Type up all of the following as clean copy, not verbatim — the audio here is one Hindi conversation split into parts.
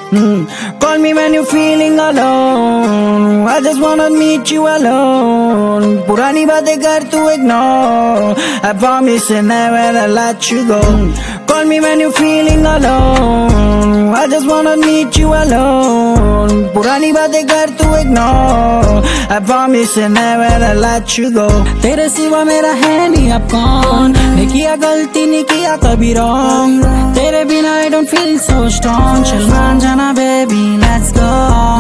Call me when you're feeling alone. I just wanna meet you alone. पुरानी बातें कर तू ignore. I promise I never let you go. Call me when you're feeling alone. I just wanna meet you alone. पुरानी बातें कर तू ignore. I promise I never let you go. तेरे सिवा मेरा है नहीं अब कौन. नहीं किया गलती नहीं किया कभी wrong. तेरे बिना I don't feel so strong. चल मान जाना baby let's go.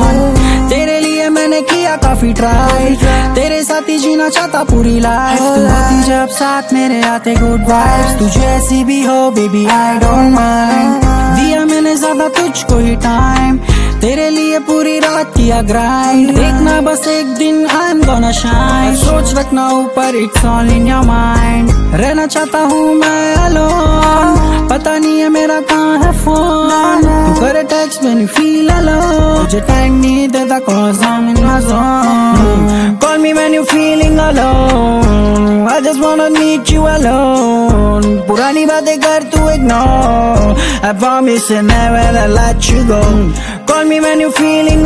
तेरे लिए मैंने किया काफी ट्राई. तेरे साथ ही जीना चाहता पूरी लाइफ. तू होती जब साथ मेरे आते गुड वाइब्स. तू जैसी भी हो बेबी आई डोंट माइंड. दिया मैंने ज्यादा तुझको ही टाइम. तेरे लिए पूरी रात किया ग्राइंड. देखना बस एक दिन आई एम गोना शाइन. सोच रखना ऊपर it's all in your mind. रहना चाहता हूँ मैं अलोन. पता नहीं है मेरा कहाँ है फोन. तू करे text when you feel alone. तुझे टाइम नहीं देता cause I'm in my zone. Call me when you're feeling alone. I just wanna meet you alone. पुरानी बातें कर तू ignore. I promise I never let you go. Call me when you're feeling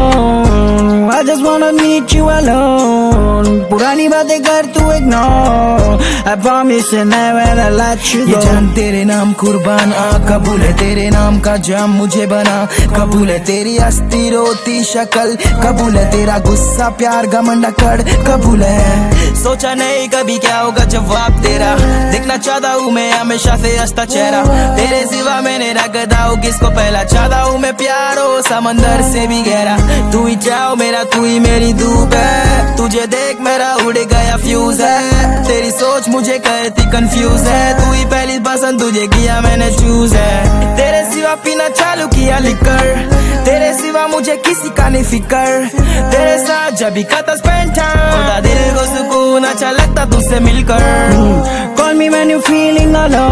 alone. I just wanna meet you alone. पुरानी बातें कर तू ignore. I promise I never let you go. ये जान तेरे नाम कुर्बान कबूल है. तेरे नाम का जाम मुझे बना कबूल है. तेरी हस्ती रोती शक्ल कबूल है. तेरा गुस्सा प्यार घमंड अकड़ कबूल है. सोचा नहीं कभी क्या होगा जवाब तेरा. देखना चाहता हूँ मैं हमेशा से हंसता चेहरा. तेरे सिवा मैंने रखता हूँ किसको पहला. चाहता हूँ मैं प्यार हो समंदर से भी गहरा. तू ही चाहो मेरा तू ही मेरी धूप है. तुझे देख मेरा उड़ गया फ्यूज है. तेरी सोच मुझे करती कंफ्यूज है. तू ही पहली पसंद तुझे किया मैंने चूज है. तेरे सिवा पीना चालू किया लिकर. तेरे सिवा मुझे किसी का नहीं फिकर. तेरे साथ जब भी करता स्पेंड टाइम होता दिल को सुकून अच्छा लगता तुझसे मिलकर. Call me when you're feeling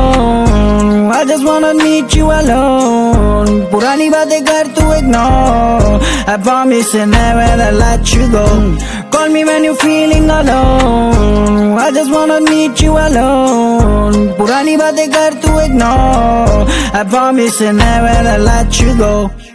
alone. I just wanna meet you alone. पुरानी बातें कर तू ignore. I promise I never let you go. Call me when you're feeling alone. I just wanna meet you alone. पुरानी बातें कर तू ignore. I promise I never let you go.